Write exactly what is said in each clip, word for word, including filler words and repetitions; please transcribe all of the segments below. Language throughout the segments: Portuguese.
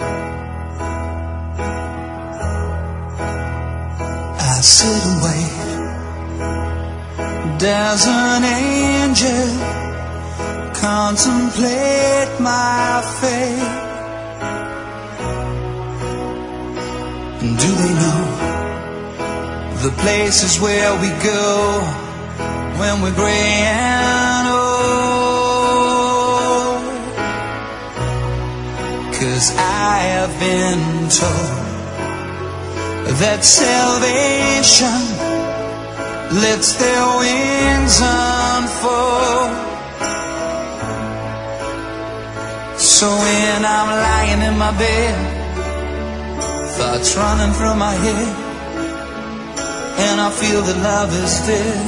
I sit and wait. Does an angel contemplate my fate? Do they know the places where we go when we're gray and old? 'Cause I have been told that salvation lets their wings unfold. So when I'm lying in my bed, thoughts running through my head, and I feel that love is dead,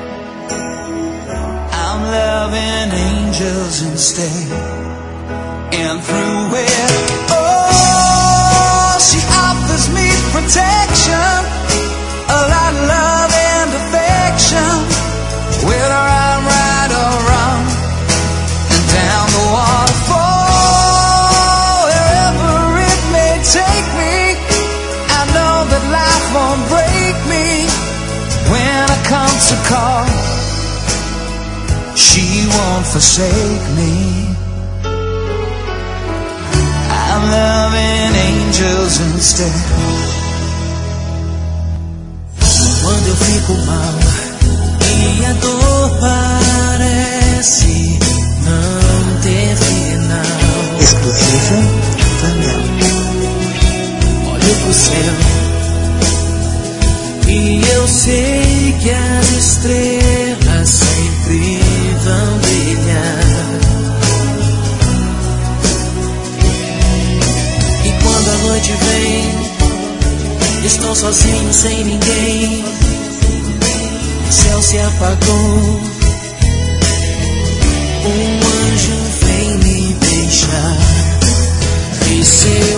I'm loving angels instead. And through it, oh, she offers me protection, a lot of love and affection, whether I'm right or wrong, and down the waterfall, wherever it may take me, I know that life won't break me. When I come to call, she won't forsake me. I'm loving angels instead. Quando eu fico mal e a dor parece não ter final, Exclusivo Daniel. olho pro céu e eu sei que as estrelas sempre vão brilhar. E quando a noite vem, estou sozinho, sem ninguém. O céu se apagou. Um anjo vem me beijar. E seu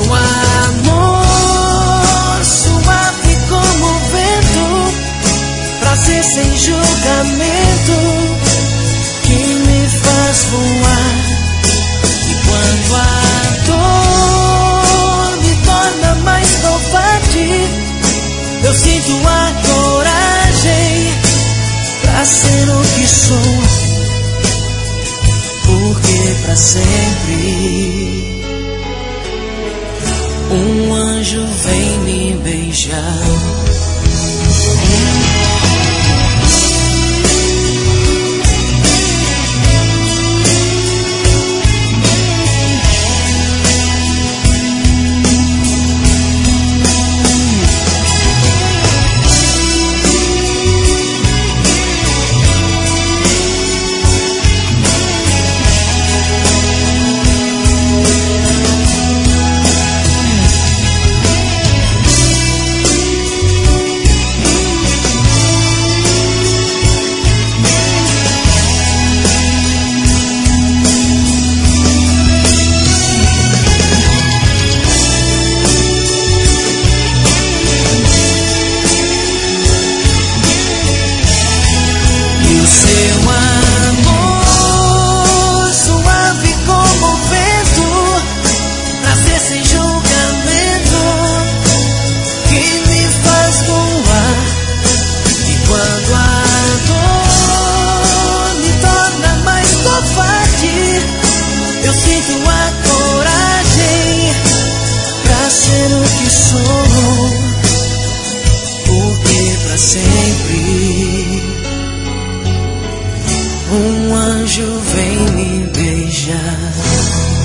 amor, suave como o vento, prazer sem julgamento, que me faz voar. E quando a dor me torna mais covarde, eu sinto a coragem pra ser o que sou, porque pra sempre um anjo vem me beijar. Um anjo vem me beijar.